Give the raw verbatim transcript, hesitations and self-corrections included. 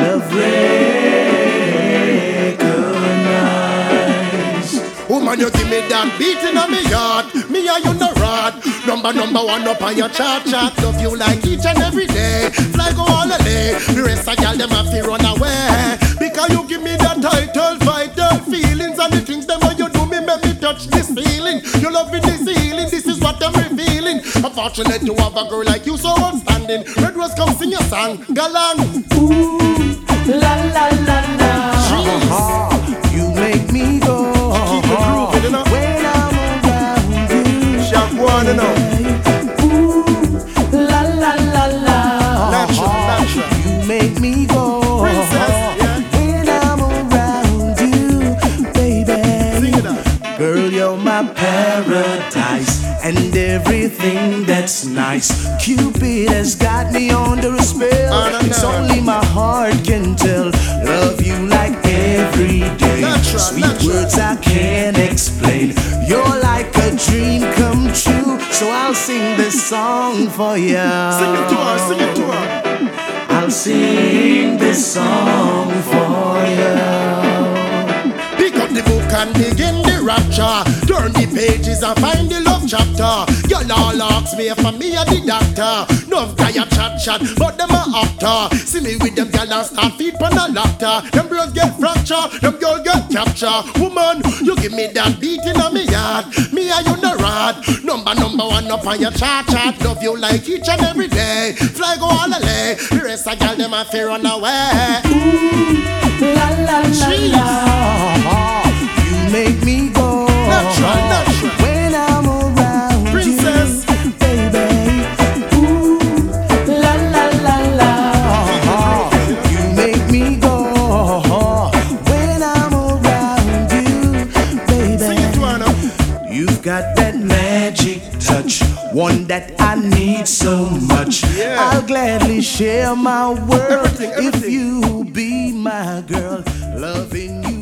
love recognize. Woman, you give me that beating on me yard. Me and you no rod. Number number one up on your chart chart. Love you like each and every day. Fly go all the day. The rest of y'all them have to run away. Because you give me that title, vital feelings. And the things them when you do me make me touch this feeling. You love me this healing. This is what I'm revealing. I'm fortunate to have a girl like you so outstanding. Red Rose come sing your song. Galang. Ooh, la la la la. Jeez. You make me go. Keep it grooving, you know. When I'm around you. Shaq one, you know. Ooh, la la la la. Natural, natural. You make me go. Princess, yeah. When I'm around you, baby. Sing it out. Girl, you're my paradise and everything that's nice. Cupid has got me under a spell. Oh, no, no. It's only my heart can tell. Love you like every day. Natural, Sweet natural. words I can't explain. You're like a dream come true. So I'll sing this song for you. Sing it to her, sing it to her. I'll sing this song for you. Pick up the book and begin the rapture. Turn the pages and find the love chapter. Y'all all ask me if I'm me or the doctor. No guy a chat chat, but them a actor. See me with them gal and start feet on a laughter. Them bros get fracture, them girl get capture. Woman, you give me that beating on me yard. Me and you no rod. Number number one up on your chart chart. Love you like each and every day. Fly go all the way. The rest of gal them a fear run away. La la la la. You make me go. Natural, natural. When I'm around Princess. you, baby. Ooh, la la la la. You make me go. When I'm around you, baby. Sing it to her now. You've got that magic touch, one that I need so much. Yeah. I'll gladly share my world Everything, everything. if you be my girl, loving you.